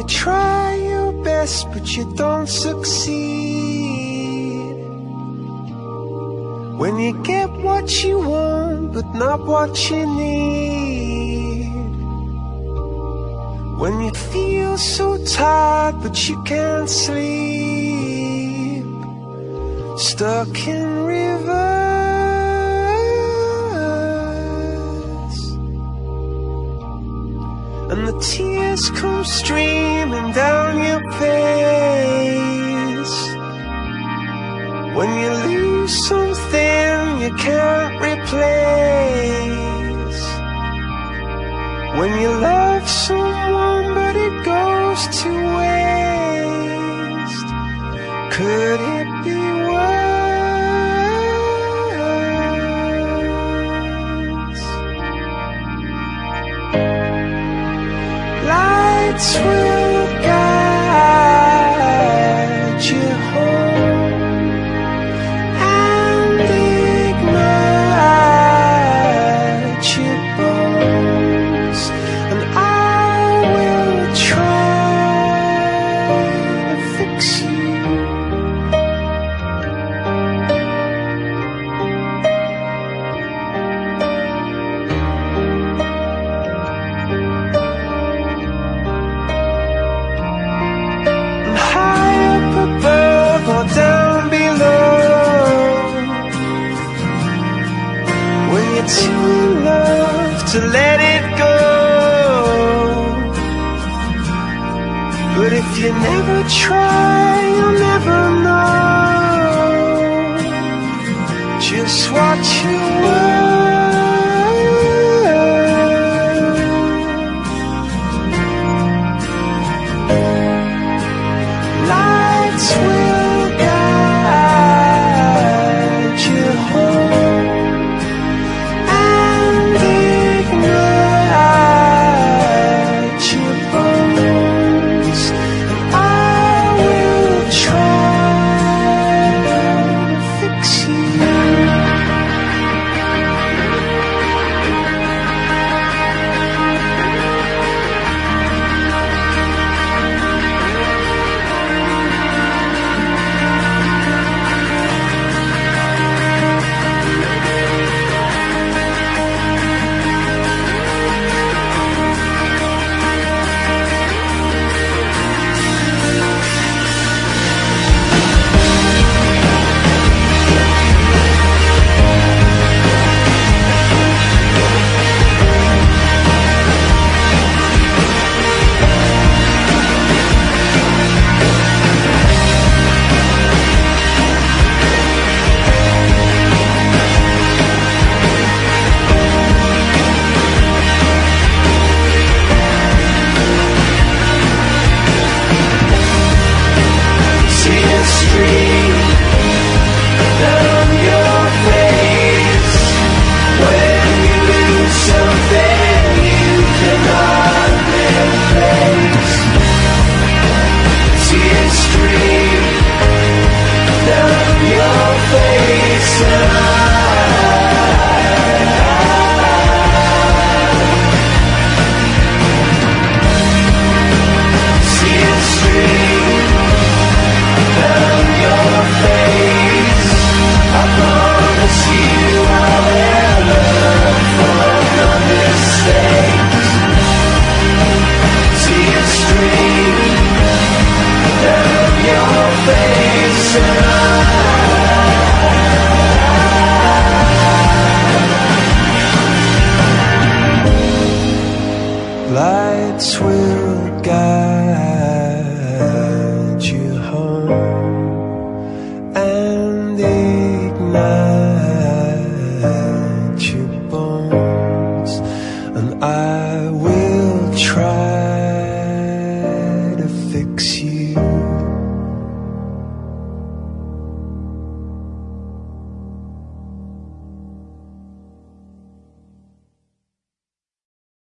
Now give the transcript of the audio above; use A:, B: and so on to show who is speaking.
A: try your best but you don't succeed, when you get what you want but not what you need, when you feel so tired but you can't sleep, stuck in reverse, and the tears come streaming down your face, when you lose something you can't replace, when you love someone but it goes to waste. Could it be worse? Lights will guide you home and ignite your bones, and I will try to fix you. And high up above or down below, when you're too in love to let it go, but if you never try, you'll never know just what you were. Lights will guide you home and ignite your bones, and I will try to fix you. Lights will guide